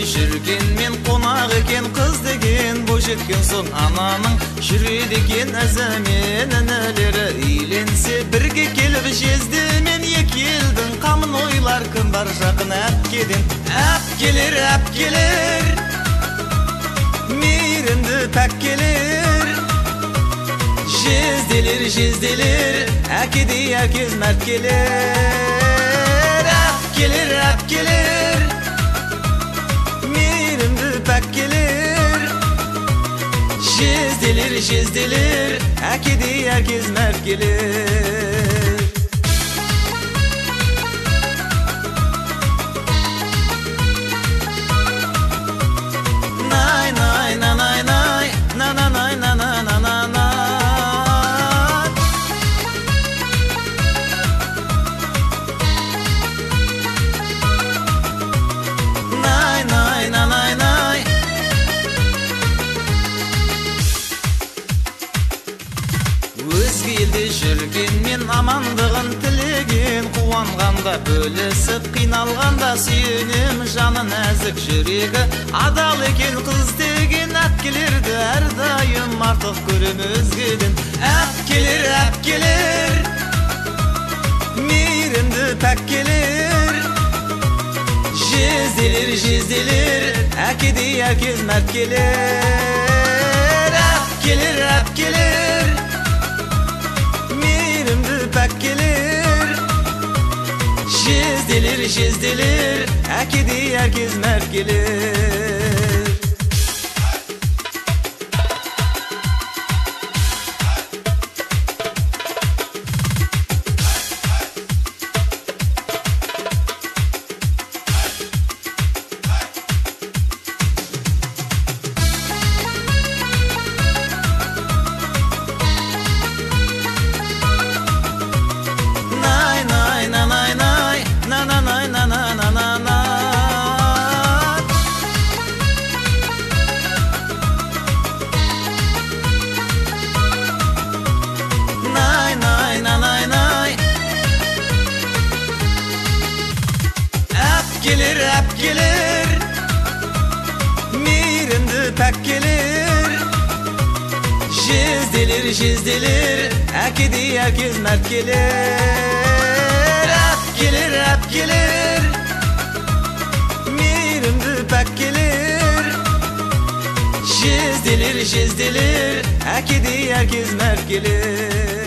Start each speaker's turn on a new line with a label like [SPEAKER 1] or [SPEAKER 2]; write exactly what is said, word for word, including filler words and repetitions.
[SPEAKER 1] жүрген мен қонақ екен қыз деген бойжеткен соң ананың жүреді екен әзімен інілері үйленсе бірге келіп жездемен екі елдің қамын ойлар кім бар жақын әпкеден әпкелер әпкелер мейірімді пәккелер жезделер жезделер әкедей әкез мәрткелер әпкелер әпкелер мейірімді пәккелер жезделер жезделер әкедей әкез мәрткелер най най на най най на на най на на на на на өзге елде жүрген мен амандығын тілеген қуанғанда бөлісіп қиналғанда сүйенем жаны нәзік жүрегі адал екен қыз деген әпкелерді әрдайым артық көрем өзгеден әпкелер әпкелер мейірімді пәккелер жезделер жезделер әкедей әкез мәрткелер әпкелер әпкелер мейірімді пәккелер жезделер жезделер әкедей әкез мәрткелер әпкелер әпкелер мейірімді пәккелер жезделер жезделер әкедей әкез мәрткелер әпкелер әпкелер мейірімді пәккелер жезделер жезделер әкедей әкез мәрткелер